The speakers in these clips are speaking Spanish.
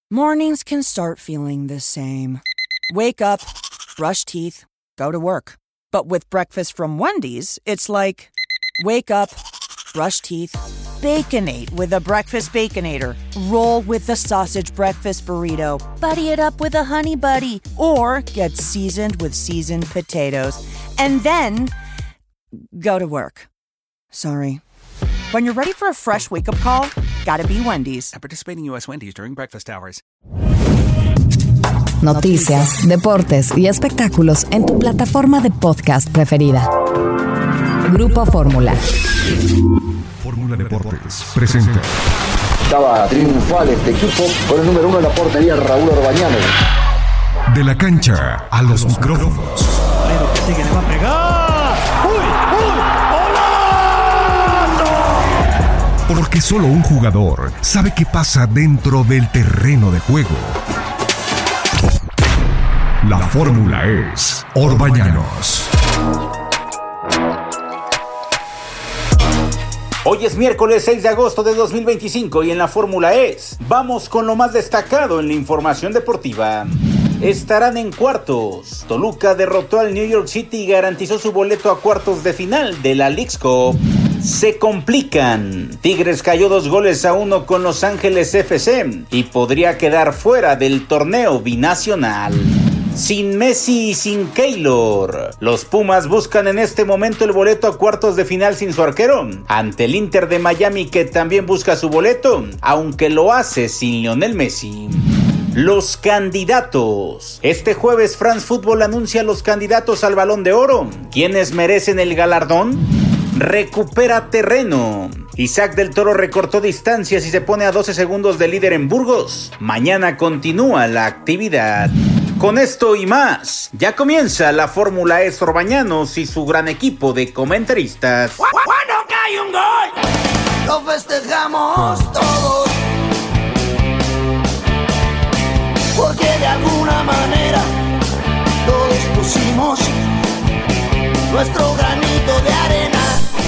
Mornings can start feeling the same. Wake up, brush teeth, go to work. But with breakfast from Wendy's, it's like, wake up, brush teeth, Baconate with a breakfast Baconator. Roll with the sausage breakfast burrito. Buddy it up with a honey buddy. Or get seasoned with seasoned potatoes. And then, go to work. Sorry. When you're ready for a fresh wake-up call, gotta be Wendy's. At participating U.S. Wendy's during breakfast hours. Noticias, deportes y espectáculos en tu plataforma de podcast preferida. Grupo Fórmula. Fórmula Deportes presenta. Estaba triunfal este equipo con el número 1 en la portería, Raúl Orbañanos. De la cancha a los micrófonos. Pero que sigue, le va a pegar. ¡Uy! Porque solo un jugador sabe qué pasa dentro del terreno de juego. La fórmula es Orbañanos. Hoy es miércoles 6 de agosto de 2025 y en la Fórmula E vamos con lo más destacado en la información deportiva. Estarán en cuartos. Toluca derrotó al New York City y garantizó su boleto a cuartos de final de la Leagues Cup. Se complican. Tigres cayó 2-1 con Los Ángeles FC y podría quedar fuera del torneo binacional. Sin Messi y sin Keylor, los Pumas buscan en este momento el boleto a cuartos de final sin su arquero, ante el Inter de Miami que también busca su boleto, aunque lo hace sin Lionel Messi. Los candidatos. Este jueves France Football anuncia a los candidatos al Balón de Oro. ¿Quiénes merecen el galardón? Recupera terreno. Isaac del Toro recortó distancias y se pone a 12 segundos de líder en Burgos. Mañana continúa la actividad. Con esto y más, ya comienza la Fórmula E Orbañanos y su gran equipo de comentaristas. ¡Cuándo cae un gol! Lo festejamos todos. Porque de alguna manera todos pusimos nuestro granito de arena.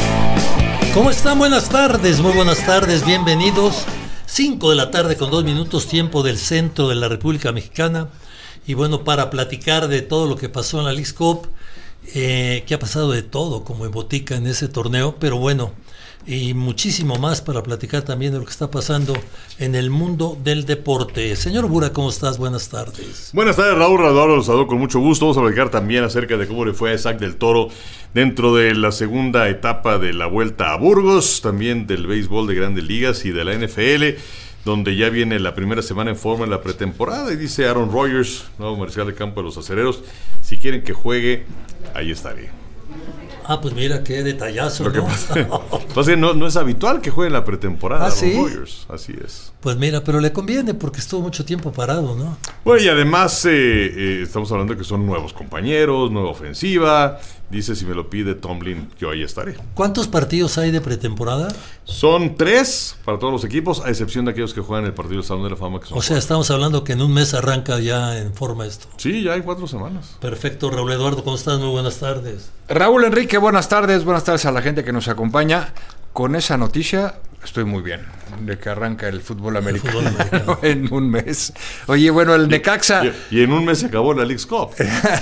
¿Cómo están? Buenas tardes, muy buenas tardes, bienvenidos. 5 de la tarde con 2 minutos, tiempo del centro de la República Mexicana. Y bueno, para platicar de todo lo que pasó en la Leagues Cup, que ha pasado de todo como en botica en ese torneo, pero bueno, y muchísimo más para platicar también de lo que está pasando en el mundo del deporte. Señor Bura, ¿cómo estás? Buenas tardes. Buenas tardes, Raúl Eduardo, los saludo con mucho gusto. Vamos a platicar también acerca de cómo le fue a Isaac del Toro dentro de la segunda etapa de la Vuelta a Burgos, también del béisbol de Grandes Ligas y de la NFL, donde ya viene la primera semana en forma en la pretemporada, y dice Aaron Rodgers, nuevo mariscal de campo de los Acereros, si quieren que juegue, ahí estaré. Ah, pues mira qué detallazo, Lo que ¿no? pasa es que no es habitual que juegue en la pretemporada Aaron ¿sí? Rodgers, así es. Pues mira, pero le conviene porque estuvo mucho tiempo parado, ¿no? Bueno, y además estamos hablando de que son nuevos compañeros, nueva ofensiva. Dice, si me lo pide Tomlin, yo ahí estaré. ¿Cuántos partidos hay de pretemporada? Son 3 para todos los equipos, a excepción de aquellos que juegan el partido del Salón de la Fama. Que son O sea, 4. estamos hablando que en un mes arranca ya en forma esto. Sí, ya hay 4 semanas. Perfecto, Raúl Eduardo, ¿cómo estás? Muy buenas tardes. Raúl Enrique, buenas tardes a la gente que nos acompaña. Con esa noticia estoy muy bien, de que arranca el fútbol americano, en un mes. Oye, bueno, el Necaxa... Y en un mes se acabó la Leagues Cup.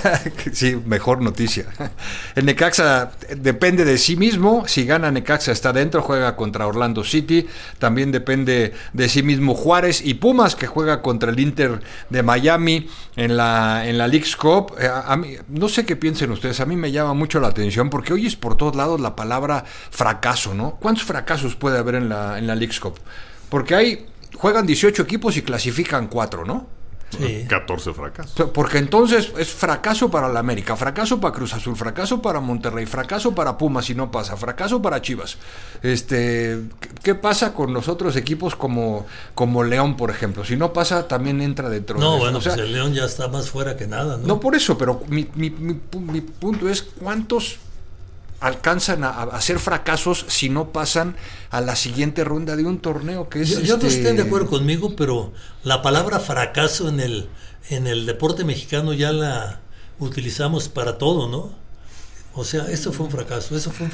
Sí, mejor noticia. El Necaxa depende de sí mismo. Si gana Necaxa está dentro, juega contra Orlando City. También depende de sí mismo Juárez y Pumas, que juega contra el Inter de Miami en la Leagues Cup. A mí, no sé qué piensen ustedes, a mí me llama mucho la atención porque oyes por todos lados la palabra fracaso, ¿no? ¿Cuántos fracasos puede haber en la Leagues Cup? Porque juegan 18 equipos y clasifican 4, ¿no? Sí. 14 fracasos. Porque entonces es fracaso para la América, fracaso para Cruz Azul, fracaso para Monterrey, fracaso para Pumas si no pasa, fracaso para Chivas. ¿Qué pasa con los otros equipos como León, por ejemplo? Si no pasa, también entra dentro. No, de eso. bueno, pues el León ya está más fuera que nada, ¿no? No por eso, pero mi punto es ¿cuántos alcanzan a hacer fracasos si no pasan a la siguiente ronda de un torneo que es yo no estoy de acuerdo conmigo, pero la palabra fracaso en el deporte mexicano ya la utilizamos para todo, ¿no? O sea, eso fue un fracaso.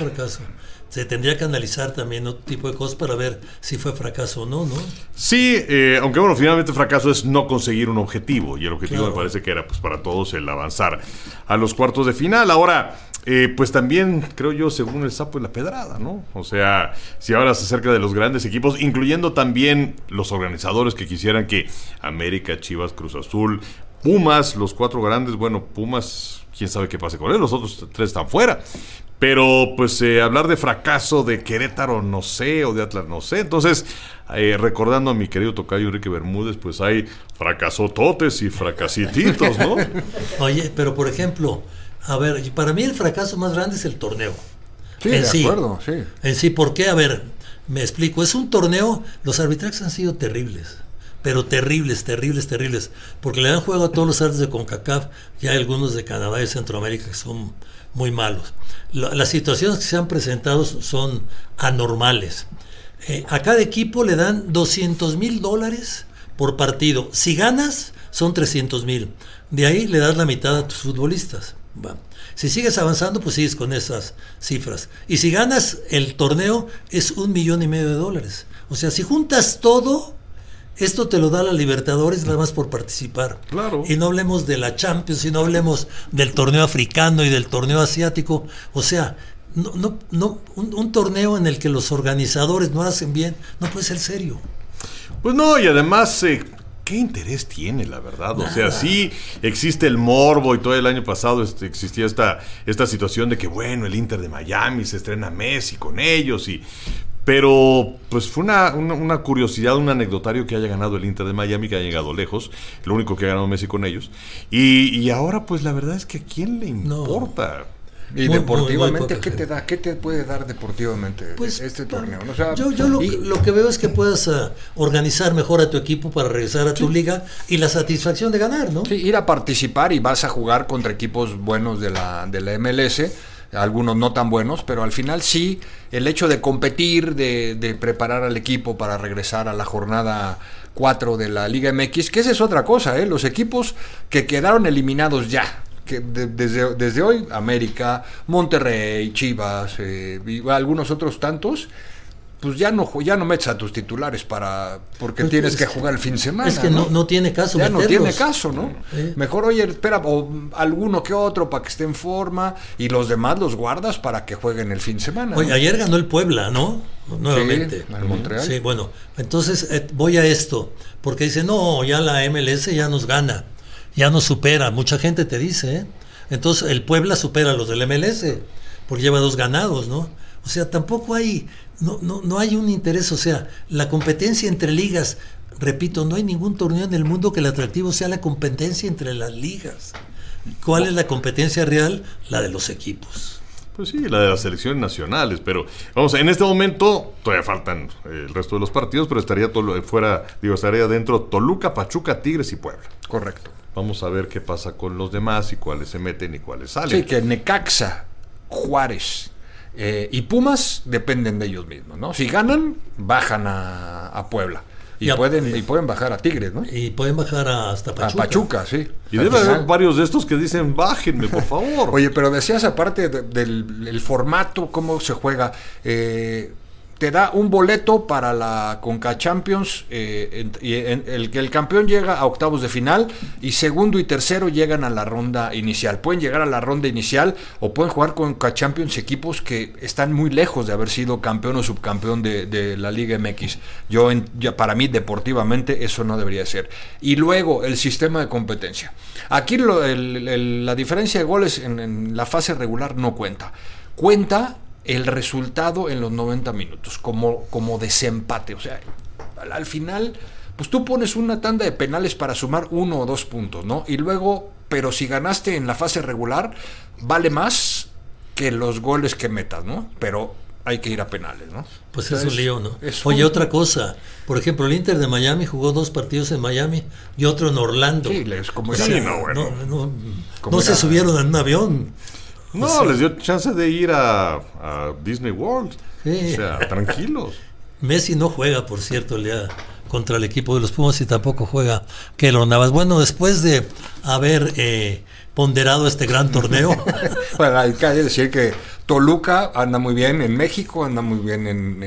Se tendría que analizar también otro tipo de cosas para ver si fue fracaso o no, ¿no? Sí, aunque bueno, finalmente fracaso es no conseguir un objetivo, y el objetivo Claro. me parece que era pues para todos el avanzar a los cuartos de final. Ahora, pues también creo yo, según el sapo y la pedrada, ¿no? O sea, si hablas acerca de los grandes equipos, incluyendo también los organizadores que quisieran que América, Chivas, Cruz Azul, Pumas, los 4 grandes, bueno, Pumas, quién sabe qué pase con él, los otros 3 están fuera. Pero pues hablar de fracaso de Querétaro no sé, o de Atlas no sé. Entonces, recordando a mi querido tocayo Enrique Bermúdez, pues hay fracasototes y fracasititos, ¿no? Oye, pero por ejemplo, a ver, para mí el fracaso más grande es el torneo. Sí, de acuerdo, sí. En sí, ¿por qué? A ver, me explico. Es un torneo, los arbitrajes han sido terribles. Pero terribles, porque le dan juego a todos los árbitros de CONCACAF y hay algunos de Canadá y Centroamérica que son muy malos. Las situaciones que se han presentado son anormales. A cada equipo le dan $200,000 por partido. Si ganas, son 300,000. De ahí le das la mitad a tus futbolistas. Va. Si sigues avanzando, pues sigues con esas cifras. Y si ganas el torneo, es $1,5 millones. O sea, si juntas todo, esto te lo da la Libertadores nada más por participar. Claro. Y no hablemos de la Champions, y no hablemos del torneo africano y del torneo asiático. O sea, un torneo en el que los organizadores no hacen bien, no puede ser serio. Pues no, y además, ¿qué interés tiene, la verdad? O sea, sí existe el morbo, y todo el año pasado existía esta situación de que, bueno, el Inter de Miami se estrena Messi con ellos, pero pues fue una curiosidad, un anecdotario que haya ganado el Inter de Miami, que haya llegado lejos, lo único que ha ganado Messi con ellos, y ahora pues la verdad es que ¿a quién le importa? Y deportivamente, ¿qué te puede dar deportivamente pues, este torneo? O sea, yo lo que veo es que puedas organizar mejor a tu equipo para regresar a tu liga y la satisfacción de ganar, ¿no? Sí, ir a participar y vas a jugar contra equipos buenos de la MLS, algunos no tan buenos, pero al final sí, el hecho de competir, de preparar al equipo para regresar a la jornada 4 de la Liga MX, que esa es otra cosa, los equipos que quedaron eliminados ya, que desde hoy, América, Monterrey, Chivas, y algunos otros tantos, pues ya no metes a tus titulares porque tienes que jugar el fin de semana. Es que no tiene caso ya meterlos. no tiene caso, ¿no? Mejor, oye, espera, o alguno que otro para que esté en forma, y los demás los guardas para que jueguen el fin de semana. Oye, ayer ganó el Puebla, ¿no? Nuevamente. Sí, al Montreal. Sí, bueno, entonces voy a esto, porque dice, no, ya la MLS ya nos gana, ya nos supera, mucha gente te dice, Entonces el Puebla supera a los del MLS, porque lleva 2 ganados, ¿no? O sea, tampoco hay, no hay un interés, o sea, la competencia entre ligas, repito, no hay ningún torneo en el mundo que el atractivo sea la competencia entre las ligas. ¿Cuál es la competencia real? La de los equipos. Pues sí, la de las selecciones nacionales, pero vamos, en este momento todavía faltan el resto de los partidos, pero estaría dentro Toluca, Pachuca, Tigres y Puebla. Correcto. Vamos a ver qué pasa con los demás y cuáles se meten y cuáles salen. Sí, que Necaxa, Juárez y Pumas dependen de ellos mismos, ¿no? Si ganan, bajan a Puebla. Y pueden bajar a Tigres, ¿no? Y pueden bajar hasta Pachuca. A Pachuca, sí. Y debe haber varios de estos que dicen, bájenme, por favor. Oye, pero decías, aparte del formato, cómo se juega, te da un boleto para la Conca Champions, el campeón llega a octavos de final, y segundo y tercero llegan a la ronda inicial. Pueden llegar a la ronda inicial o pueden jugar Conca Champions equipos que están muy lejos de haber sido campeón o subcampeón de la Liga MX. Para mí, deportivamente, eso no debería ser. Y luego, el sistema de competencia. Aquí la diferencia de goles en la fase regular no cuenta. Cuenta el resultado en los 90 minutos, como desempate. O sea, al final, pues tú pones una tanda de penales para sumar 1 o 2 puntos, ¿no? Y luego, pero si ganaste en la fase regular, vale más que los goles que metas, ¿no? Pero hay que ir a penales, ¿no? Pues es un lío, ¿no? Oye, otra cosa, por ejemplo, el Inter de Miami jugó 2 partidos en Miami y otro en Orlando. Sí, como era. Sí, no se subieron en un avión. No, les dio chance de ir a Disney World. Sí. O sea, tranquilos. Messi no juega, por cierto, el día contra el equipo de los Pumas y tampoco juega Keylor Navas. Bueno, después de haber ponderado este gran torneo. Bueno, hay que decir que Toluca anda muy bien en México, anda muy bien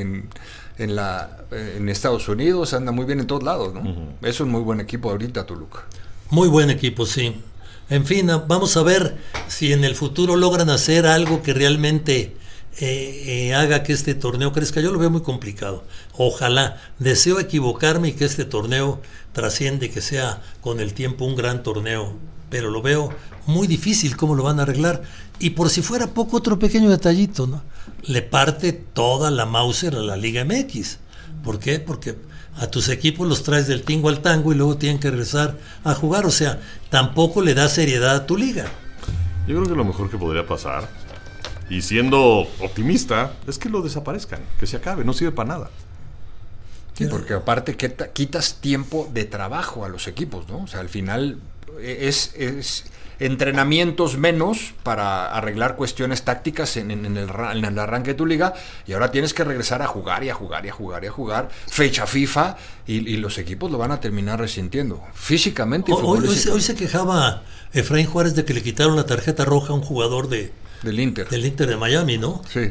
en Estados Unidos, anda muy bien en todos lados, ¿no? Es un muy buen equipo ahorita Toluca. Muy buen equipo, sí. En fin, vamos a ver si en el futuro logran hacer algo que realmente haga que este torneo crezca. Yo lo veo muy complicado. Ojalá, deseo equivocarme y que este torneo trasciende, que sea con el tiempo un gran torneo, pero lo veo muy difícil cómo lo van a arreglar. Y por si fuera poco, otro pequeño detallito, ¿no? Le parte toda la Mauser a la Liga MX. ¿Por qué? Porque a tus equipos los traes del tingo al tango y luego tienen que regresar a jugar. O sea, tampoco le da seriedad a tu liga. Yo creo que lo mejor que podría pasar, y siendo optimista, es que lo desaparezcan, que se acabe, no sirve para nada. Sí, porque aparte quitas tiempo de trabajo a los equipos, ¿no? O sea, al final es entrenamientos menos para arreglar cuestiones tácticas en el arranque de tu liga, y ahora tienes que regresar a jugar y a jugar y a jugar y a jugar, fecha FIFA, y los equipos lo van a terminar resintiendo físicamente. Hoy se quejaba Efraín Juárez de que le quitaron la tarjeta roja a un jugador del Inter de Miami, ¿no? Sí.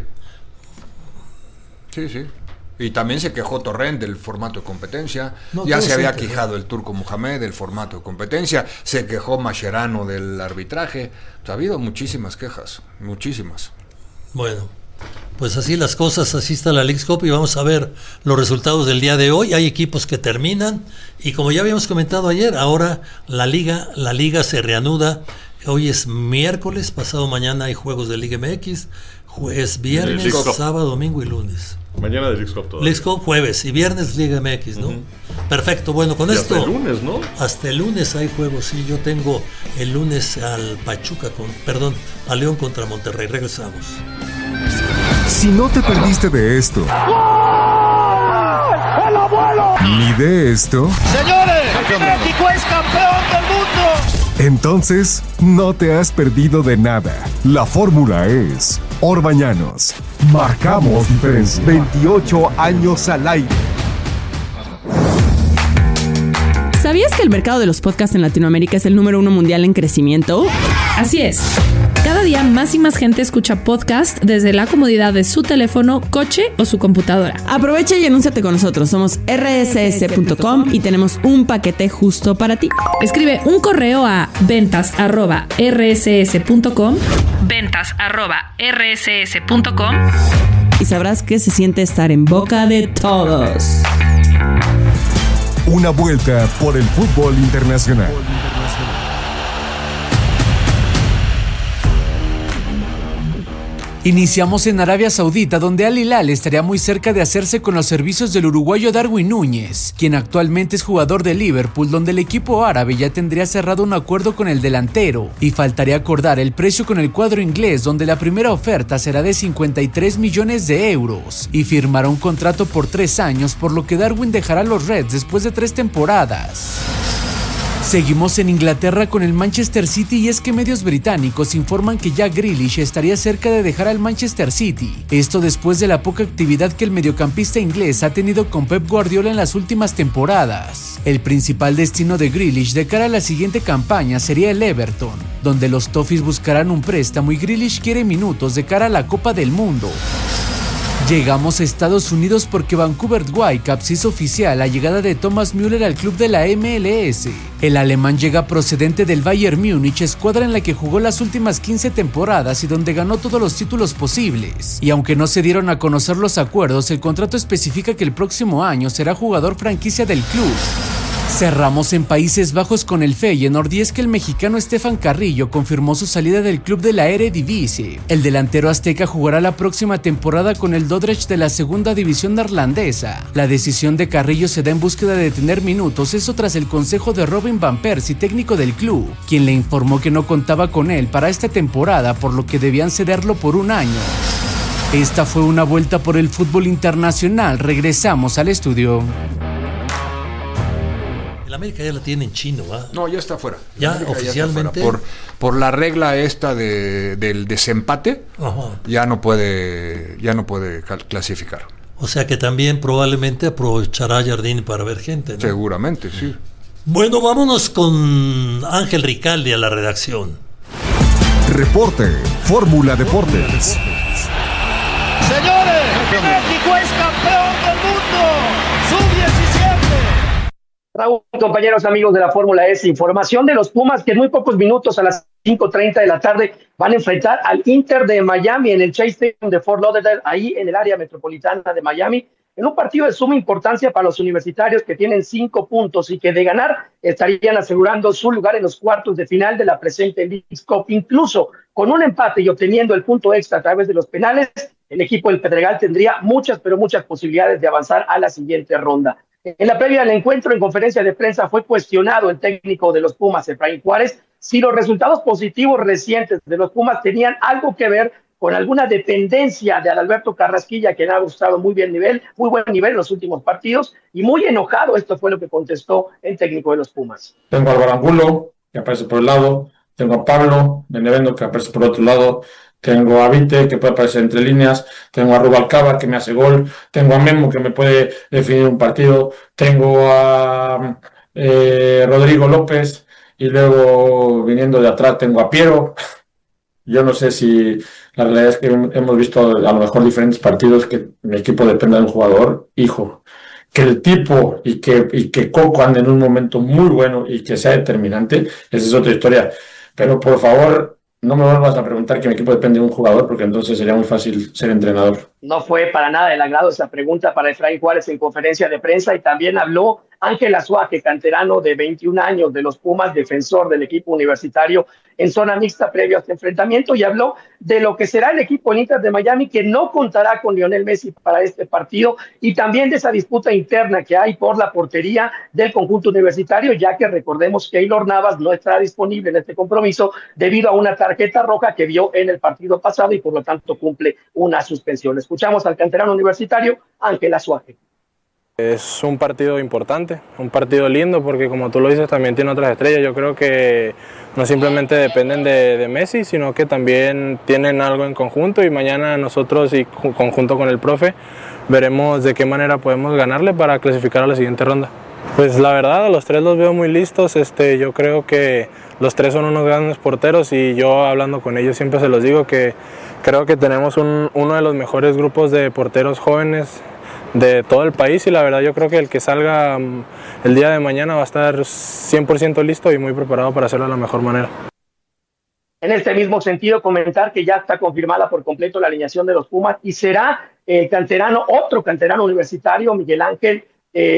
Y también se quejó Torrent del formato de competencia. Ya se había quejado el turco Mohamed del formato de competencia. Se quejó Mascherano del arbitraje. Ha habido muchísimas quejas, muchísimas. Bueno, pues así las cosas, así está la Leagues Cup y vamos a ver los resultados del día de hoy. Hay equipos que terminan y como ya habíamos comentado ayer, ahora la liga se reanuda. Hoy es miércoles, pasado mañana hay juegos de Liga MX, jueves, viernes, sábado, domingo y lunes. Mañana de Leagues Cup todavía. Leagues Cup jueves y viernes Liga MX, ¿no? Perfecto, bueno, con esto. Hasta el lunes, ¿no? Hasta el lunes hay juegos, sí. Yo tengo el lunes al a León contra Monterrey. Regresamos. Si no te perdiste de esto, ¡el abuelo! Ni de esto, ¡señores! ¡México es campeón del mundo! Entonces, no te has perdido de nada. La fórmula es Orbañanos. Marcamos diferencia. 28 años al aire. ¿Sabías que el mercado de los podcasts en Latinoamérica es el número 1 mundial en crecimiento? Así es. Cada día más y más gente escucha podcast desde la comodidad de su teléfono, coche o su computadora. Aprovecha y anúnciate con nosotros. Somos rss.com y tenemos un paquete justo para ti. Escribe un correo a ventas@rss.com y sabrás qué se siente estar en boca de todos. Una vuelta por el fútbol internacional. Iniciamos en Arabia Saudita, donde Al Hilal estaría muy cerca de hacerse con los servicios del uruguayo Darwin Núñez, quien actualmente es jugador de Liverpool, donde el equipo árabe ya tendría cerrado un acuerdo con el delantero, y faltaría acordar el precio con el cuadro inglés, donde la primera oferta será de 53 millones de euros, y firmará un contrato por 3 años, por lo que Darwin dejará los Reds después de 3 temporadas. Seguimos en Inglaterra con el Manchester City y es que medios británicos informan que Jack Grealish estaría cerca de dejar al Manchester City. Esto después de la poca actividad que el mediocampista inglés ha tenido con Pep Guardiola en las últimas temporadas. El principal destino de Grealish de cara a la siguiente campaña sería el Everton, donde los Toffees buscarán un préstamo y Grealish quiere minutos de cara a la Copa del Mundo. Llegamos a Estados Unidos porque Vancouver Whitecaps hizo oficial la llegada de Thomas Müller al club de la MLS. El alemán llega procedente del Bayern Múnich, escuadra en la que jugó las últimas 15 temporadas y donde ganó todos los títulos posibles. Y aunque no se dieron a conocer los acuerdos, el contrato especifica que el próximo año será jugador franquicia del club. Cerramos en Países Bajos con el Feyenoord y es que el mexicano Stefan Carrillo confirmó su salida del club de la Eredivisie. El delantero azteca jugará la próxima temporada con el Dordrecht de la segunda división neerlandesa. La decisión de Carrillo se da en búsqueda de tener minutos, eso tras el consejo de Robin van Persie, técnico del club, quien le informó que no contaba con él para esta temporada, por lo que debían cederlo por 1 año. Esta fue una vuelta por el fútbol internacional. Regresamos al estudio. América ya la tiene en chino, ¿va? No, ya está fuera. Ya oficialmente. Ya por la regla esta del desempate, ya no puede clasificar. O sea que también probablemente aprovechará Jardín para ver gente, ¿no? Seguramente, sí. Bueno, vámonos con Ángel Ricaldi a la redacción. Reporte Fórmula Deportes. Señores, México es campeón del mundo. Sub-17. Raúl, compañeros, amigos de la Fórmula S, información de los Pumas que en muy pocos minutos a las 5:30 de la tarde van a enfrentar al Inter de Miami en el Chase Stadium de Fort Lauderdale, ahí en el área metropolitana de Miami, en un partido de suma importancia para los universitarios que tienen 5 puntos y que de ganar estarían asegurando su lugar en los cuartos de final de la presente Leagues Cup. Incluso con un empate y obteniendo el punto extra a través de los penales, el equipo del Pedregal tendría muchas, pero muchas posibilidades de avanzar a la siguiente ronda. En la previa del encuentro, en conferencia de prensa, fue cuestionado el técnico de los Pumas, Efraín Juárez, si los resultados positivos recientes de los Pumas tenían algo que ver con alguna dependencia de Adalberto Carrasquilla, que ha mostrado muy buen nivel en los últimos partidos, y muy enojado. Esto fue lo que contestó el técnico de los Pumas. Tengo a Álvaro Angulo, que aparece por el lado, tengo a Pablo Benevendo, que aparece por otro lado, tengo a Vite, que puede aparecer entre líneas, tengo a Rubalcaba, que me hace gol, tengo a Memo, que me puede definir un partido, tengo a Rodrigo López, y luego viniendo de atrás tengo a Piero. Yo no sé si la realidad es que hemos visto a lo mejor diferentes partidos que mi equipo depende de un jugador. Hijo, que el tipo y que Coco ande en un momento muy bueno y que sea determinante, esa es otra historia. Pero por favor, no me vuelvas a preguntar que mi equipo depende de un jugador, porque entonces sería muy fácil ser entrenador. No fue para nada del agrado esa pregunta para Efraín Juárez en conferencia de prensa, y también habló Ángel Azuaje, canterano de 21 años de los Pumas, defensor del equipo universitario en zona mixta previo a este enfrentamiento, y habló de lo que será el equipo del Inter de Miami, que no contará con Lionel Messi para este partido, y también de esa disputa interna que hay por la portería del conjunto universitario, ya que recordemos que Keylor Navas no estará disponible en este compromiso debido a una tarjeta roja que vio en el partido pasado y por lo tanto cumple una suspensión. Escuchamos al canterano universitario Ángel Azuaje. Es un partido importante, un partido lindo, porque como tú lo dices también tiene otras estrellas. Yo creo que no simplemente dependen de Messi, sino que también tienen algo en conjunto, y mañana nosotros y conjunto con el profe veremos de qué manera podemos ganarle para clasificar a la siguiente ronda. Pues la verdad, a los tres los veo muy listos. Yo creo que los tres son unos grandes porteros, y yo hablando con ellos siempre se los digo que creo que tenemos uno de los mejores grupos de porteros jóvenes de todo el país, y la verdad yo creo que el que salga el día de mañana va a estar 100% listo y muy preparado para hacerlo de la mejor manera. En este mismo sentido, comentar que ya está confirmada por completo la alineación de los Pumas, y será otro canterano universitario, Miguel Ángel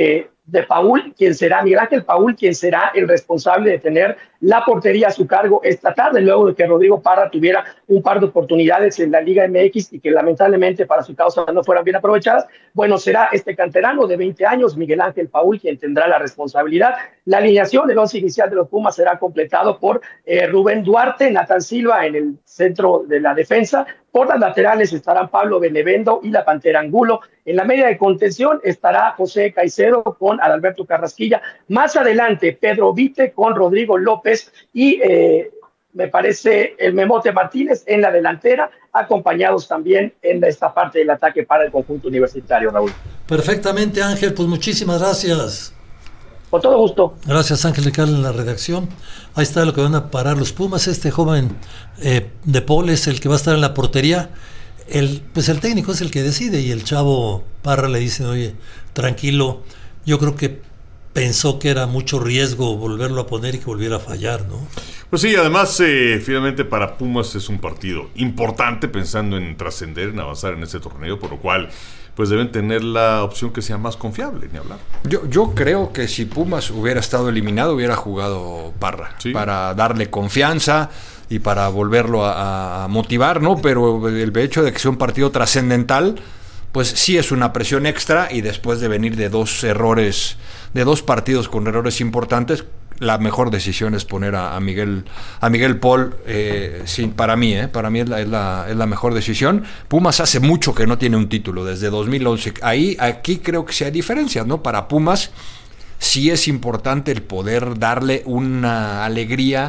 Paul, quien será el responsable de tener la portería a su cargo esta tarde, luego de que Rodrigo Parra tuviera un par de oportunidades en la Liga MX y que lamentablemente para su causa no fueran bien aprovechadas. Bueno, será este canterano de 20 años, Miguel Ángel Paul, quien tendrá la responsabilidad. La alineación del once inicial de los Pumas será completado por Rubén Duarte, Nathan Silva en el centro de la defensa. Por las laterales estarán Pablo Benevendo y la Pantera Angulo. En la media de contención estará José Caicedo con Adalberto Carrasquilla. Más adelante, Pedro Vite con Rodrigo López y me parece el Memote Martínez en la delantera, acompañados también en esta parte del ataque para el conjunto universitario, Raúl. Perfectamente, Ángel, pues muchísimas gracias. Con todo gusto. Gracias, Ángel Rical, en la redacción. Ahí está lo que van a parar los Pumas. Este joven de Paul es el que va a estar en la portería. Pues el técnico es el que decide, y el chavo Parra le dice, oye, tranquilo. Yo creo que pensó que era mucho riesgo volverlo a poner y que volviera a fallar, ¿no? Pues sí, además, finalmente para Pumas es un partido importante, pensando en trascender, en avanzar en este torneo, por lo cual pues deben tener la opción que sea más confiable, ni hablar. Yo creo que si Pumas hubiera estado eliminado, hubiera jugado Parra, ¿sí?, para darle confianza y para volverlo a motivar, ¿no? Pero el hecho de que sea un partido trascendental, pues sí es una presión extra, y después de venir de dos partidos con errores importantes, la mejor decisión es poner a Miguel Paul. Para mí es la mejor decisión. Pumas hace mucho que no tiene un título, desde 2011. Aquí creo que sí hay diferencias, ¿no? Para Pumas sí es importante el poder darle una alegría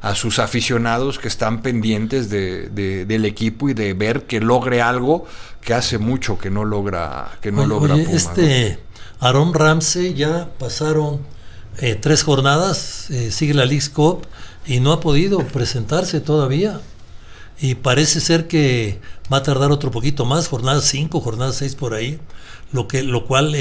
sus aficionados que están pendientes del equipo y de ver que logre algo que hace mucho que no logra Oye, Pumas, ¿no? Aaron Ramsey, ya pasaron 3 jornadas, sigue la Leagues Cup y no ha podido presentarse todavía. Y parece ser que va a tardar otro poquito más, jornada 5, jornada 6 por ahí, lo cual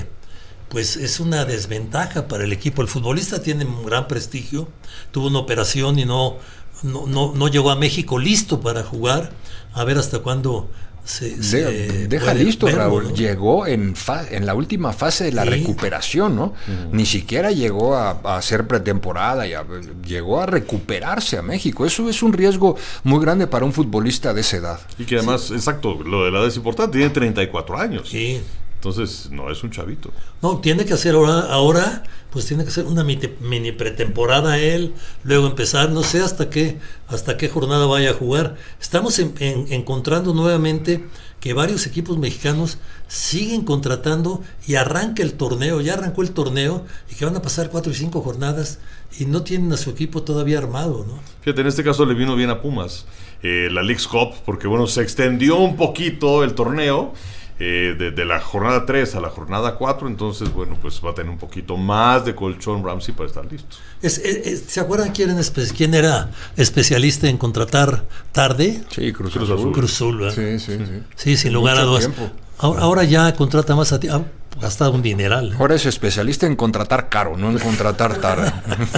pues es una desventaja para el equipo. El futbolista tiene un gran prestigio, tuvo una operación y no llegó a México listo para jugar, a ver hasta cuándo deja listo, verlo, Raúl, ¿no? Llegó en la última fase de la recuperación, ¿no? Ni siquiera llegó a hacer pretemporada, llegó a recuperarse a México. Eso es un riesgo muy grande para un futbolista de esa edad. Y que además, exacto, lo de la edad es importante, tiene 34 años. Sí. Entonces, no es un chavito. No, tiene que hacer ahora, pues tiene que hacer una mini pretemporada él, luego empezar, no sé hasta qué jornada vaya a jugar. Estamos encontrando nuevamente que varios equipos mexicanos siguen contratando y arranca el torneo, ya arrancó el torneo, y que van a pasar 4 y 5 jornadas y no tienen a su equipo todavía armado, ¿no? Fíjate, en este caso le vino bien a Pumas la Leagues Cup, porque bueno, se extendió un poquito el torneo. De la jornada 3 a la jornada 4, entonces bueno, pues va a tener un poquito más de colchón Ramsey para estar listo. ¿Se acuerdan quién era especialista en contratar tarde? Sí, Cruz Azul. Cruz Azul, ¿verdad? Sí, sin lugar a dudas. Ahora ya contrata más a ti. Ha gastado un dineral. Ahora es especialista en contratar caro, no en contratar tarde.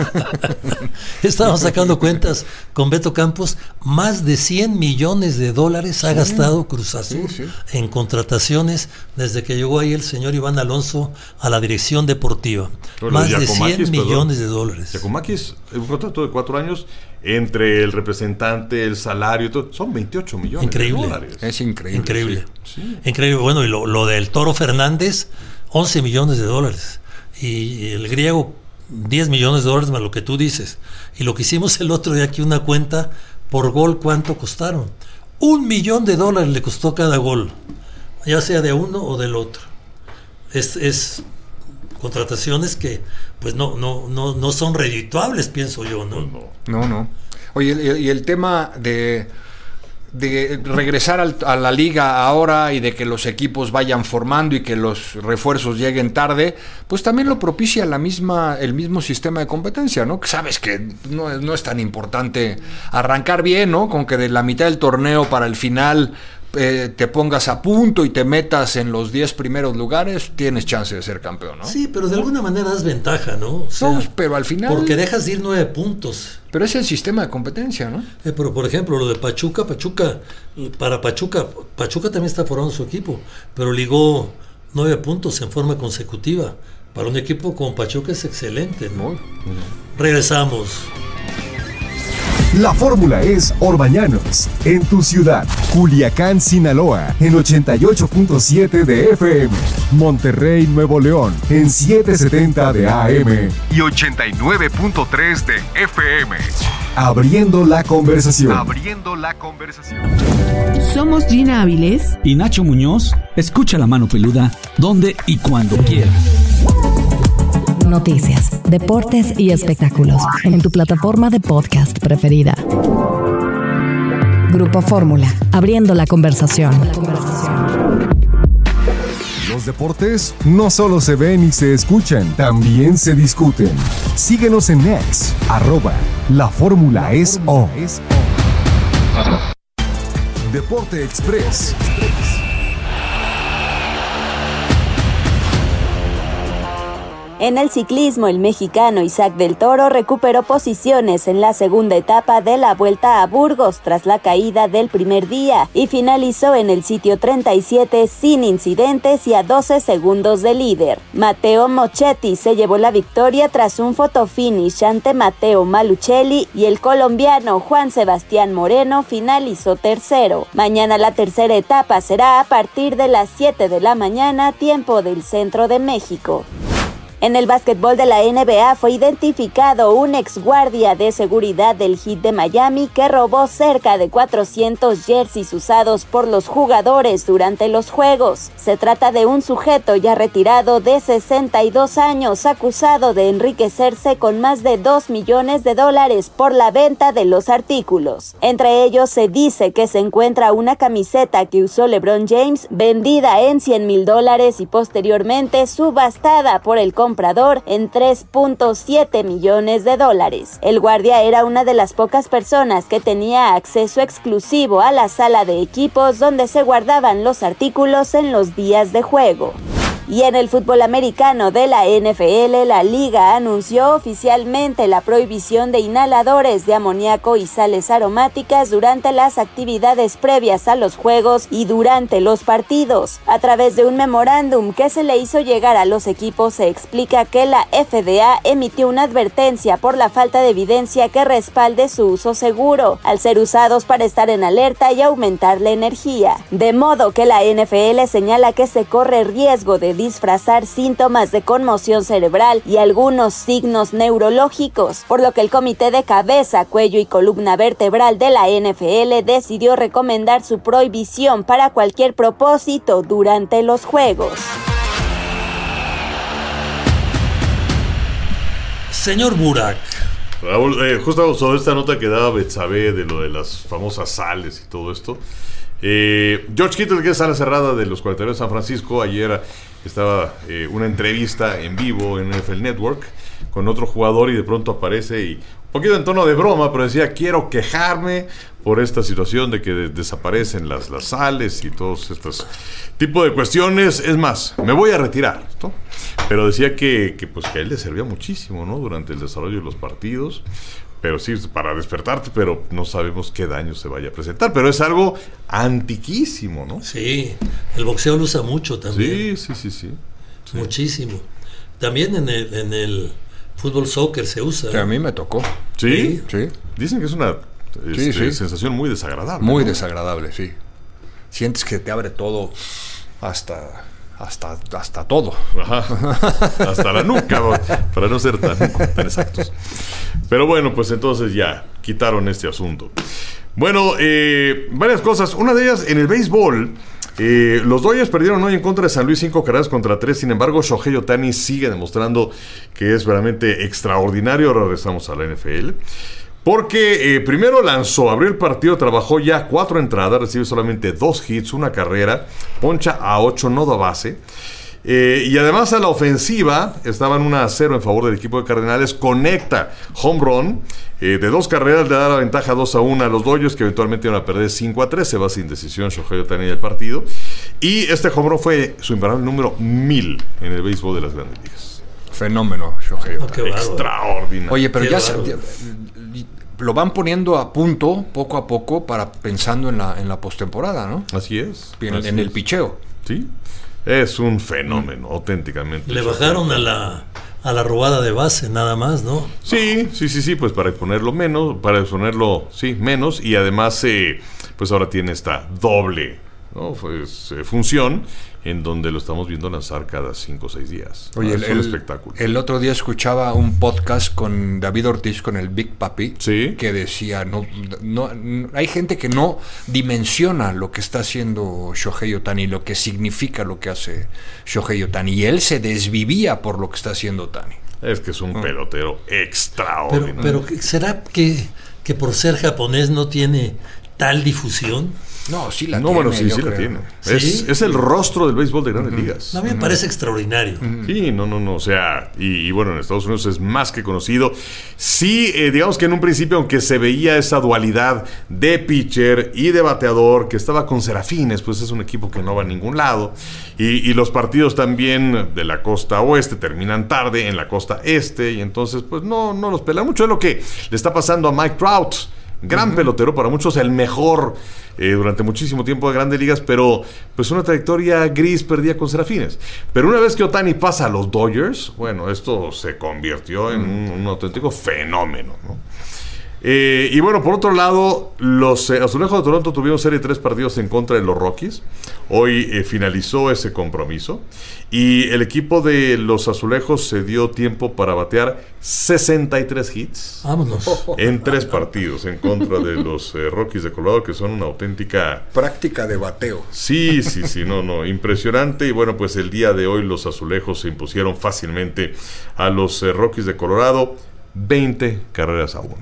Estábamos sacando cuentas con Beto Campos. Más de $100 millones ha gastado Cruz Azul en contrataciones desde que llegó ahí el señor Iván Alonso a la dirección deportiva. Más de $100 millones. Giacomakis, un contrato de 4 años entre el representante, el salario, todo, son 28 millones de dólares. Es increíble. Sí. Increíble. Bueno, y lo del Toro Fernández, $11 millones. Y el griego, $10 millones, más lo que tú dices. Y lo que hicimos el otro día aquí, una cuenta por gol, ¿cuánto costaron? $1 millón le costó cada gol, ya sea de uno o del otro. Es contrataciones que pues no son redituables, pienso yo, ¿no? No. Oye, y el tema de regresar a la liga ahora y de que los equipos vayan formando y que los refuerzos lleguen tarde, pues también lo propicia el mismo sistema de competencia, ¿no? Que sabes que no es tan importante arrancar bien, ¿no? Con que de la mitad del torneo para el final te pongas a punto y te metas en los 10 primeros lugares, tienes chance de ser campeón, ¿no? Sí, pero de alguna manera das ventaja, ¿no? O sea, pero al final... Porque dejas de ir 9 puntos. Pero es el sistema de competencia, ¿no? Pero por ejemplo, lo de Pachuca también está formando su equipo, pero ligó 9 puntos en forma consecutiva. Para un equipo como Pachuca es excelente, ¿no? Regresamos. La fórmula es Orbañanos, en tu ciudad, Culiacán, Sinaloa, en 88.7 de FM, Monterrey, Nuevo León, en 770 de AM y 89.3 de FM. Abriendo la conversación. Somos Gina Áviles y Nacho Muñoz. Escucha La Mano Peluda donde y cuando quieras. Noticias, deportes y espectáculos en tu plataforma de podcast preferida. Grupo Fórmula, abriendo la conversación. Los deportes no solo se ven y se escuchan, también se discuten. Síguenos en X, @LaFórmulaEsO. Deporte Express. En el ciclismo, el mexicano Isaac del Toro recuperó posiciones en la segunda etapa de la Vuelta a Burgos tras la caída del primer día y finalizó en el sitio 37 sin incidentes y a 12 segundos de líder. Matteo Moschetti se llevó la victoria tras un fotofinish ante Matteo Malucelli y el colombiano Juan Sebastián Moreno finalizó tercero. Mañana la tercera etapa será a partir de las 7 de la mañana, tiempo del centro de México. En el básquetbol de la NBA fue identificado un ex guardia de seguridad del Heat de Miami que robó cerca de 400 jerseys usados por los jugadores durante los juegos. Se trata de un sujeto ya retirado de 62 años acusado de enriquecerse con más de $2 millones por la venta de los artículos. Entre ellos se dice que se encuentra una camiseta que usó LeBron James vendida en $100,000 y posteriormente subastada por el comprador en $3.7 millones. El guardia era una de las pocas personas que tenía acceso exclusivo a la sala de equipos donde se guardaban los artículos en los días de juego. Y en el fútbol americano de la NFL, la liga anunció oficialmente la prohibición de inhaladores de amoníaco y sales aromáticas durante las actividades previas a los juegos y durante los partidos. A través de un memorándum que se le hizo llegar a los equipos, se explica que la FDA emitió una advertencia por la falta de evidencia que respalde su uso seguro, al ser usados para estar en alerta y aumentar la energía. De modo que la NFL señala que se corre riesgo de disfrazar síntomas de conmoción cerebral y algunos signos neurológicos, por lo que el Comité de Cabeza, Cuello y Columna Vertebral de la NFL decidió recomendar su prohibición para cualquier propósito durante los juegos. Señor Burak. Raúl, justo sobre esta nota que daba Betsabe de lo de las famosas sales y todo esto. George Kittle, que es ala cerrada de los 49 de San Francisco, ayer estaba una entrevista en vivo en NFL Network con otro jugador y de pronto aparece y un poquito en tono de broma, pero decía: quiero quejarme por esta situación de que desaparecen las sales y todos estos tipos de cuestiones. Es más, me voy a retirar, ¿no? Pero decía que a él le servía muchísimo, ¿no? Durante el desarrollo de los partidos. Pero sí, para despertarte, pero no sabemos qué daño se vaya a presentar. Pero es algo antiquísimo, ¿no? Sí, el boxeo lo usa mucho también. Sí. Muchísimo. También en el fútbol soccer se usa. Que a mí me tocó. ¿Sí? Dicen que es una sensación muy desagradable. Muy, ¿no? Desagradable, sí. Sientes que te abre todo hasta todo. Ajá. Hasta la nuca, para no ser tan exactos. Pero bueno, pues entonces ya quitaron este asunto. Bueno, varias cosas. Una de ellas, en el béisbol, los Dodgers perdieron hoy en contra de San Luis 5-3. Sin embargo, Shohei Ohtani sigue demostrando que es realmente extraordinario. Ahora regresamos a la NFL. Porque primero abrió el partido, trabajó ya 4 entradas, recibe solamente 2 hits, 1 carrera, poncha a 8, no da base. Y además a la ofensiva, estaban 1-0 en favor del equipo de Cardenales, conecta home run de 2 carreras, le da la ventaja 2-1 a los Dodgers, que eventualmente iban a perder 5-3, se va sin decisión Shohei Ohtani del partido. Y este home run fue su imparable número 1000 en el béisbol de las Grandes Ligas. Fenómeno, Shohei Ohtani. Extraordinario. Oye, pero ya lo van poniendo a punto poco a poco pensando en la postemporada, ¿no? Así es. En el picheo. Sí. Es un fenómeno, auténticamente. Le bajaron a la robada de base, nada más, ¿no? Sí, pues para exponerlo menos, menos, y además, pues ahora tiene esta doble, ¿no? Función en donde lo estamos viendo lanzar cada 5 o 6 días. Oye, es un espectáculo. El otro día escuchaba un podcast con David Ortiz, con el Big Papi, ¿sí? Que decía, no, hay gente que no dimensiona lo que está haciendo Shohei Ohtani, lo que significa lo que hace Shohei Ohtani, y él se desvivía por lo que está haciendo Ohtani. Es que es un pelotero extraordinario. Pero ¿será que por ser japonés no tiene tal difusión? No, sí la tiene. No, bueno, sí la tiene. ¿Sí? Es el rostro del béisbol de Grandes Ligas. A mí me parece extraordinario. Sí, no, o sea, y bueno, en Estados Unidos es más que conocido. Sí, digamos que en un principio, aunque se veía esa dualidad de pitcher y de bateador, que estaba con Serafines, pues es un equipo que no va a ningún lado. Y los partidos también de la costa oeste terminan tarde en la costa este, y entonces pues no los pelan mucho. Es lo que le está pasando a Mike Trout. Gran pelotero, para muchos el mejor durante muchísimo tiempo de Grandes Ligas, pero pues una trayectoria gris perdida con Serafines. Pero una vez que Ohtani pasa a los Dodgers, bueno, esto se convirtió en un auténtico fenómeno, ¿no? Y bueno, por otro lado, los Azulejos de Toronto tuvieron serie de 3 partidos en contra de los Rockies. Hoy finalizó ese compromiso. Y el equipo de los Azulejos se dio tiempo para batear 63 hits. Vámonos. En 3 partidos en contra de los Rockies de Colorado, que son una auténtica práctica de bateo. Sí, no, impresionante. Y bueno, pues el día de hoy los Azulejos se impusieron fácilmente a los Rockies de Colorado, 20 carreras a 1.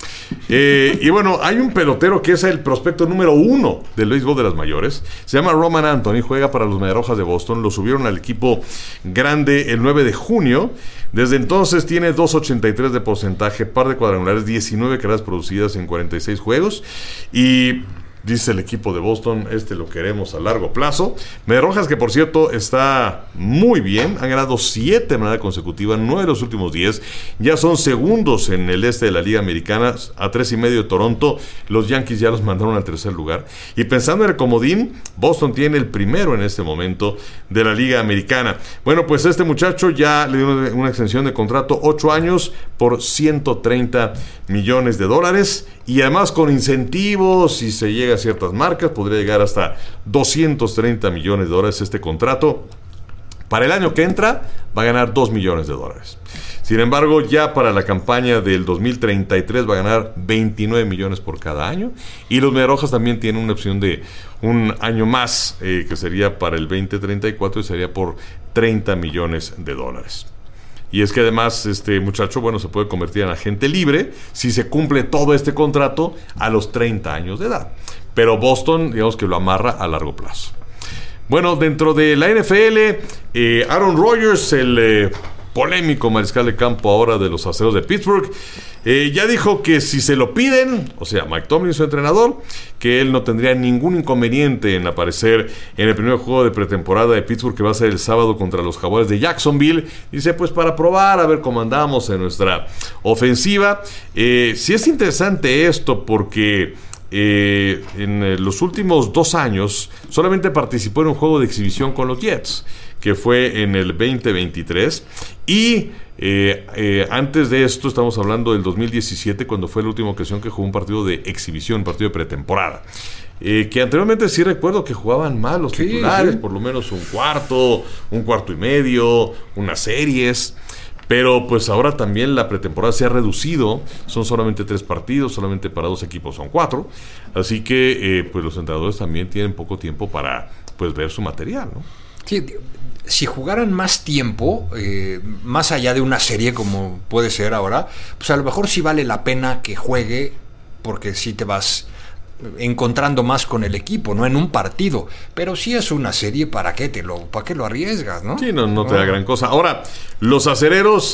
Y bueno, hay un pelotero que es el prospecto número 1 del béisbol de las mayores. Se llama Roman Anthony, juega para los Mediarrojas de Boston. Lo subieron al equipo grande el 9 de junio. Desde entonces tiene 2.83 de porcentaje, par de cuadrangulares, 19 carreras producidas en 46 juegos. Y dice el equipo de Boston, lo queremos a largo plazo. Mediarrojas, que por cierto está muy bien, han ganado 7 de manera consecutiva, 9 de los últimos 10, ya son segundos en el este de la Liga Americana, a 3.5 de Toronto. Los Yankees ya los mandaron al tercer lugar. Y pensando en el comodín, Boston tiene el primero en este momento de la Liga Americana. Bueno, pues este muchacho ya le dio una extensión de contrato, 8 años por $130 millones. Y además con incentivos, si se llega a ciertas marcas, podría llegar hasta $230 millones este contrato. Para el año que entra va a ganar $2 millones. Sin embargo, ya para la campaña del 2033 va a ganar 29 millones por cada año. Y los Mediarrojas también tienen una opción de un año más, que sería para el 2034 y sería por $30 millones. Y es que además este muchacho, bueno, se puede convertir en agente libre si se cumple todo este contrato a los 30 años de edad. Pero Boston, digamos que lo amarra a largo plazo. Bueno, dentro de la NFL, Aaron Rodgers, el polémico mariscal de campo ahora de los Acereros de Pittsburgh, ya dijo que si se lo piden, o sea, Mike Tomlin, su entrenador, que él no tendría ningún inconveniente en aparecer en el primer juego de pretemporada de Pittsburgh, que va a ser el sábado contra los Jaguares de Jacksonville. Dice, pues para probar, a ver cómo andamos en nuestra ofensiva. Sí es interesante esto porque en los últimos 2 años solamente participó en un juego de exhibición con los Jets, que fue en el 2023, y antes de esto estamos hablando del 2017, cuando fue la última ocasión que jugó un partido de exhibición, un partido de pretemporada. Que anteriormente sí recuerdo que jugaban mal los titulares, por lo menos un cuarto y medio, unas series. Pero pues ahora también la pretemporada se ha reducido, son solamente 3 partidos, solamente para 2 equipos son 4, así que pues los entrenadores también tienen poco tiempo para pues ver su material, ¿no? Sí, si jugaran más tiempo, más allá de una serie como puede ser ahora, pues a lo mejor sí vale la pena que juegue, porque sí te vas encontrando más con el equipo, no en un partido. Pero si es una serie, ¿para qué lo arriesgas, no? Sí, no te da gran cosa. Ahora, los acereros,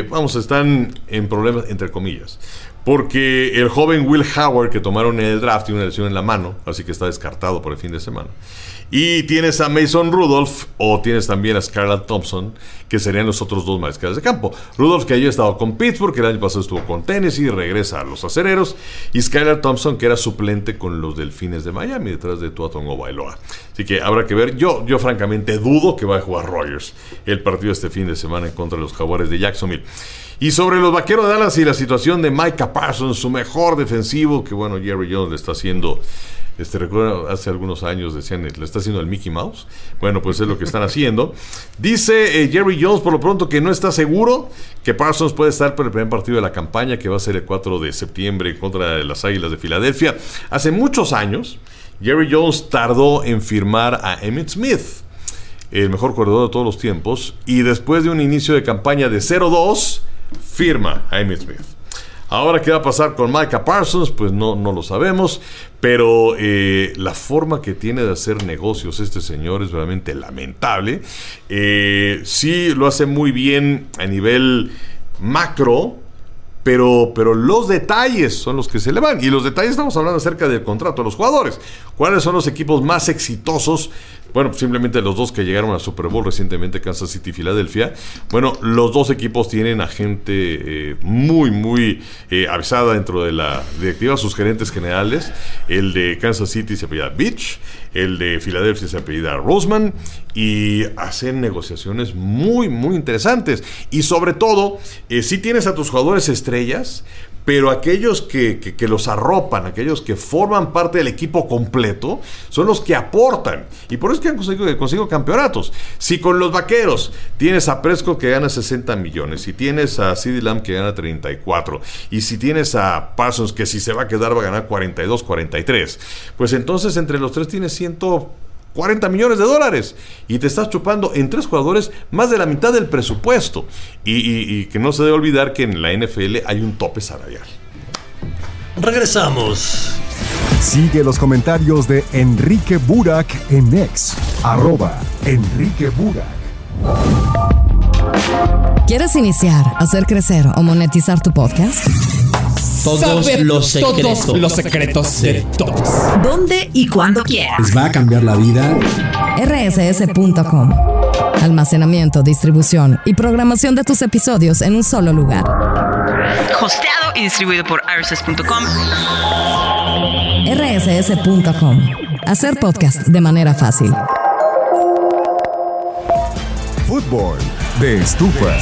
están en problemas, entre comillas, porque el joven Will Howard que tomaron en el draft tiene una lesión en la mano, así que está descartado por el fin de semana. Y tienes a Mason Rudolph, o tienes también a Skylar Thompson, que serían los otros 2 mariscales de campo. Rudolph, que haya estado con Pittsburgh, que el año pasado estuvo con Tennessee, regresa a los acereros. Y Skylar Thompson, que era suplente con los Delfines de Miami, detrás de Tua Tagovailoa. Así que habrá que ver. Yo francamente dudo que vaya a jugar Rodgers el partido este fin de semana en contra de los Jaguares de Jacksonville. Y sobre los Vaqueros de Dallas y la situación de Micah Parsons, su mejor defensivo, que bueno, Jerry Jones le está haciendo... recuerdo hace algunos años decían, le está haciendo el Mickey Mouse. Bueno, pues es lo que están haciendo. Dice Jerry Jones por lo pronto que no está seguro que Parsons puede estar por el primer partido de la campaña, que va a ser el 4 de septiembre contra las Águilas de Filadelfia. Hace muchos años Jerry Jones tardó en firmar a Emmitt Smith, el mejor corredor de todos los tiempos, y después de un inicio de campaña de 0-2 firma a Emmitt Smith. Ahora, ¿qué va a pasar con Micah Parsons? Pues no lo sabemos, pero la forma que tiene de hacer negocios este señor es realmente lamentable. Sí, lo hace muy bien a nivel macro, pero los detalles son los que se le van. Y los detalles, estamos hablando acerca del contrato de los jugadores. ¿Cuáles son los equipos más exitosos? Bueno, pues simplemente los 2 que llegaron a Super Bowl recientemente, Kansas City y Filadelfia. Bueno, los 2 equipos tienen a gente muy avisada dentro de la directiva, sus gerentes generales. El de Kansas City se apellida Beach, el de Filadelfia se apellida Roseman, y hacen negociaciones muy interesantes. Y sobre todo, si tienes a tus jugadores estrellas, pero aquellos que los arropan, aquellos que forman parte del equipo completo, son los que aportan, y por eso es que han conseguido campeonatos. Si con los Vaqueros tienes a Prescott que gana 60 millones, si tienes a CeeDee Lamb que gana 34, y si tienes a Parsons que si se va a quedar va a ganar 42, 43, pues entonces entre los tres tienes 140 millones de dólares y te estás chupando en 3 jugadores más de la mitad del presupuesto, y que no se debe olvidar que en la NFL hay un tope salarial. Regresamos. Sigue los comentarios de Enrique Burak en X, @EnriqueBurak. ¿Quieres iniciar, hacer crecer o monetizar tu podcast? Todos los secretos de todos. ¿Dónde y cuándo quieras? Les va a cambiar la vida. rss.com. Almacenamiento, distribución y programación de tus episodios en un solo lugar. Hosteado y distribuido por rss.com. rss.com. Hacer podcast de manera fácil. Fútbol de estufa.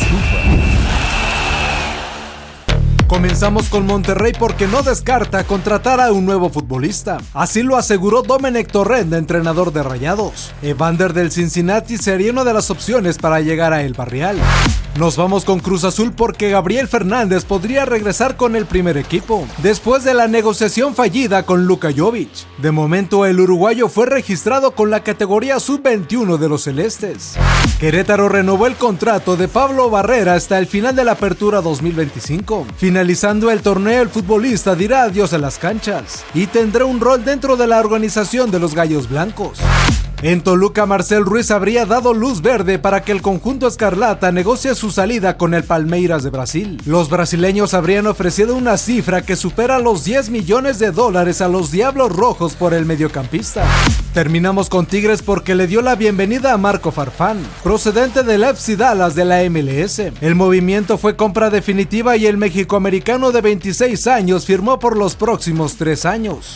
Comenzamos con Monterrey porque no descarta contratar a un nuevo futbolista. Así lo aseguró Domenech Torrent, entrenador de Rayados. Evander del Cincinnati sería una de las opciones para llegar a El Barrial. Nos vamos con Cruz Azul porque Gabriel Fernández podría regresar con el primer equipo, después de la negociación fallida con Luka Jovic. De momento el uruguayo fue registrado con la categoría sub-21 de los celestes. Querétaro renovó el contrato de Pablo Barrera hasta el final de la apertura 2025. Finalizando el torneo, el futbolista dirá adiós a las canchas y tendrá un rol dentro de la organización de los Gallos Blancos. En Toluca, Marcel Ruiz habría dado luz verde para que el conjunto escarlata negocie su salida con el Palmeiras de Brasil. Los brasileños habrían ofrecido una cifra que supera los $10 millones a los Diablos Rojos por el mediocampista. Terminamos con Tigres porque le dio la bienvenida a Marco Farfán, procedente del FC Dallas de la MLS. El movimiento fue compra definitiva y el mexicoamericano de 26 años firmó por los próximos 3 años.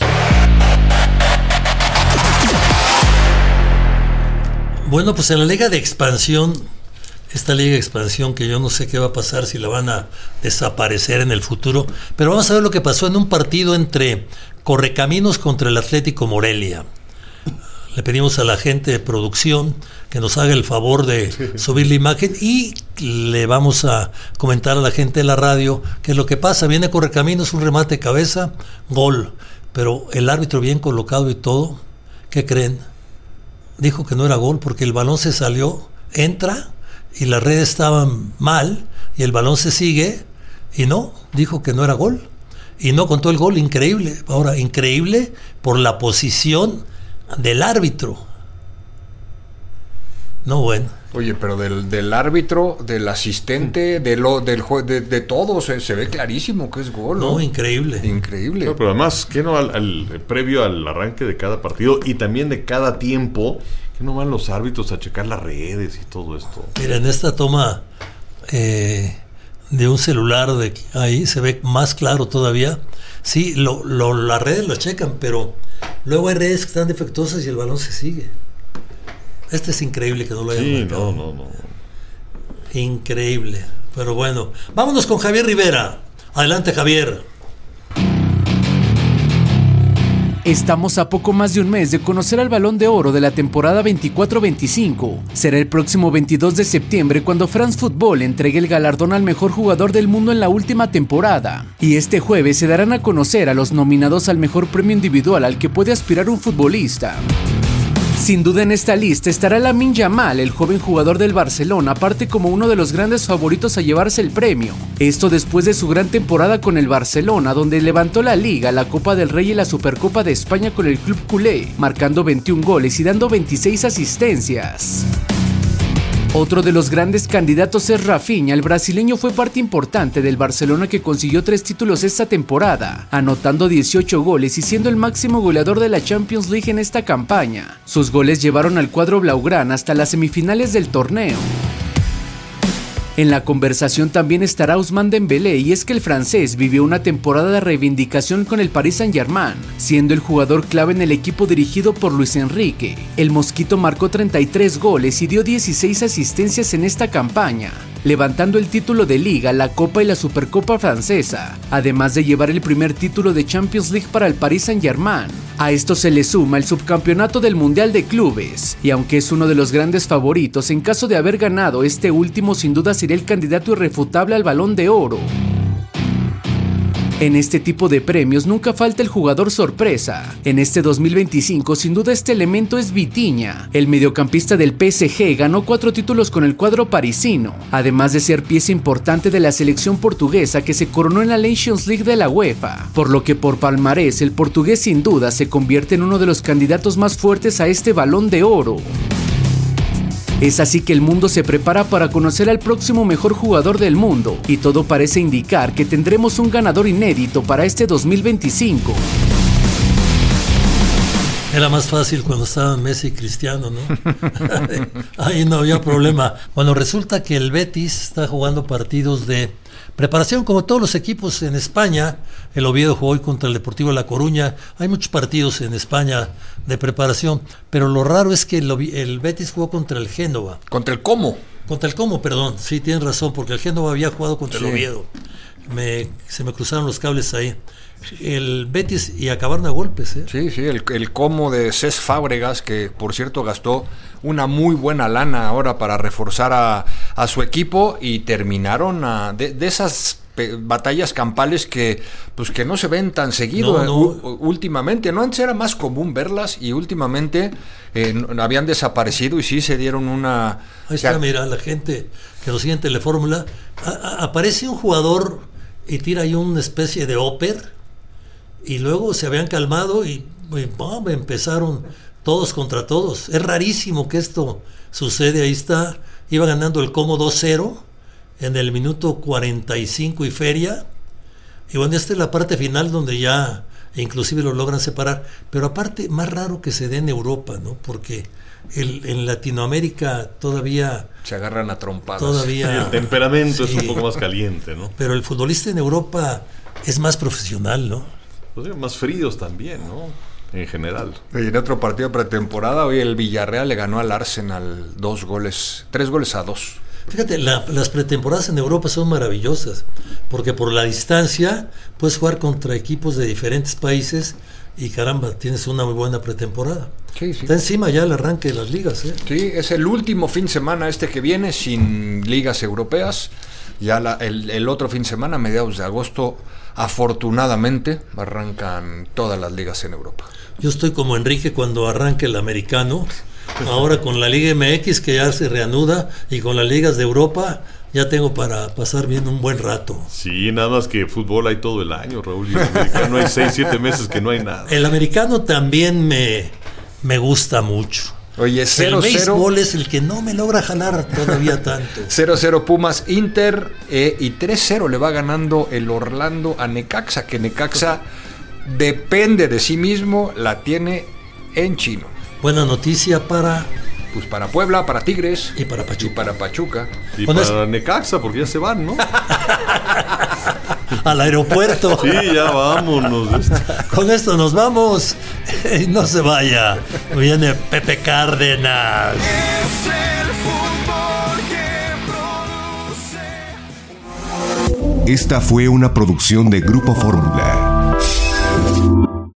Bueno, pues en la Liga de Expansión, esta Liga de Expansión que yo no sé qué va a pasar, si la van a desaparecer en el futuro, pero vamos a ver lo que pasó en un partido entre Correcaminos contra el Atlético Morelia. Le pedimos a la gente de producción que nos haga el favor de subir la imagen y le vamos a comentar a la gente de la radio qué es lo que pasa. Viene Correcaminos, un remate de cabeza, gol, pero el árbitro bien colocado y todo, ¿qué creen? Dijo que no era gol porque el balón se salió, entra y las redes estaban mal y el balón se sigue y no, dijo que no era gol y no contó el gol. Increíble. Ahora, increíble por la posición del árbitro. No, bueno. Oye, pero del árbitro, del asistente, de todos, se ve clarísimo que es gol, ¿no? No, increíble. Increíble. No, pero además, que no previo al arranque de cada partido y también de cada tiempo, que no van los árbitros a checar las redes y todo esto. Mira, en esta toma de un celular ahí se ve más claro todavía. Sí, las redes lo checan, pero luego hay redes que están defectuosas y el balón se sigue. Este es increíble que no lo hayan marcado. No. Increíble. Pero bueno, vámonos con Javier Rivera. Adelante, Javier. Estamos a poco más de un mes de conocer al Balón de Oro de la temporada 24-25. Será el próximo 22 de septiembre cuando France Football entregue el galardón al mejor jugador del mundo en la última temporada. Y este jueves se darán a conocer a los nominados al mejor premio individual al que puede aspirar un futbolista. Sin duda en esta lista estará Lamine Yamal, el joven jugador del Barcelona, aparte como uno de los grandes favoritos a llevarse el premio. Esto después de su gran temporada con el Barcelona, donde levantó la Liga, la Copa del Rey y la Supercopa de España con el club culé, marcando 21 goles y dando 26 asistencias. Otro de los grandes candidatos es Rafinha. El brasileño fue parte importante del Barcelona que consiguió 3 títulos esta temporada, anotando 18 goles y siendo el máximo goleador de la Champions League en esta campaña. Sus goles llevaron al cuadro blaugrana hasta las semifinales del torneo. En la conversación también estará Ousmane Dembélé, y es que el francés vivió una temporada de reivindicación con el Paris Saint-Germain, siendo el jugador clave en el equipo dirigido por Luis Enrique. El mosquito marcó 33 goles y dio 16 asistencias en esta campaña. levantando el título de Liga, la Copa y la Supercopa francesa, además de llevar el primer título de Champions League para el Paris Saint-Germain. A esto se le suma el subcampeonato del Mundial de Clubes, y aunque es uno de los grandes favoritos, en caso de haber ganado este último, sin duda sería el candidato irrefutable al Balón de Oro. En este tipo de premios nunca falta el jugador sorpresa. En este 2025 sin duda este elemento es Vitinha. El mediocampista del PSG ganó 4 títulos con el cuadro parisino, además de ser pieza importante de la selección portuguesa que se coronó en la Nations League de la UEFA, por lo que por palmarés el portugués sin duda se convierte en uno de los candidatos más fuertes a este Balón de Oro. Es así que el mundo se prepara para conocer al próximo mejor jugador del mundo, y todo parece indicar que tendremos un ganador inédito para este 2025. Era más fácil cuando estaban Messi y Cristiano, ¿no? Ahí no había problema. Bueno, resulta que el Betis está jugando partidos de preparación como todos los equipos en España. El Oviedo jugó hoy contra el Deportivo La Coruña. Hay muchos partidos en España de preparación, pero lo raro es que el Betis jugó contra el Génova. ¿Contra el Como? Contra el Como, perdón. Sí, tienes razón, porque el Génova había jugado contra el Oviedo. Se me cruzaron los cables ahí. El Betis, y acabaron a golpes, ¿eh? Sí, el Como de Cesc Fábregas, que por cierto gastó una muy buena lana ahora para reforzar a su equipo, y terminaron de esas batallas campales que no se ven tan seguido últimamente, ¿no? Antes era más común verlas, y últimamente habían desaparecido, y sí se dieron una... Ahí está, mira, la gente que nos sigue en Telefórmula, aparece un jugador y tira ahí una especie de óper, y luego se habían calmado y ¡bum!, empezaron todos contra todos. Es rarísimo que esto sucede. Ahí está, iba ganando el Como 2-0 en el minuto 45 y feria, y bueno, esta es la parte final donde ya inclusive lo logran separar. Pero aparte, más raro que se dé en Europa, ¿no? Porque en Latinoamérica todavía se agarran a trompadas. Todavía el temperamento es un poco más caliente, ¿no? Pero el futbolista en Europa es más profesional, ¿no? Pues más fríos también, ¿no? En general. Y en otro partido de pretemporada, hoy el Villarreal le ganó al Arsenal 3-2. Fíjate, las pretemporadas en Europa son maravillosas, porque por la distancia puedes jugar contra equipos de diferentes países y caramba, tienes una muy buena pretemporada. Sí. Está encima ya el arranque de las ligas, ¿eh? Sí, es el último fin de semana que viene sin ligas europeas. Ya el otro fin de semana, mediados de agosto, afortunadamente arrancan todas las ligas en Europa. Yo estoy como Enrique cuando arranque el americano, ahora con la Liga MX que ya se reanuda, y con las ligas de Europa ya tengo para pasar bien un buen rato. Sí, nada más que fútbol hay todo el año, Raúl, y el americano hay 6-7 meses que no hay nada. El americano también me gusta mucho. Oye, 0-0. El béisbol es el que no me logra jalar todavía tanto. 0-0 Pumas Inter, y 3-0 le va ganando el Orlando a Necaxa, que Necaxa depende de sí mismo, la tiene en chino. Buena noticia para Puebla, para Tigres y para Pachuca. Y para Necaxa, porque ya se van, ¿no? Al aeropuerto. Sí, ya vámonos. Con esto nos vamos. Y no se vaya. Viene Pepe Cárdenas. Es el fútbol que produce. Esta fue una producción de Grupo Fórmula.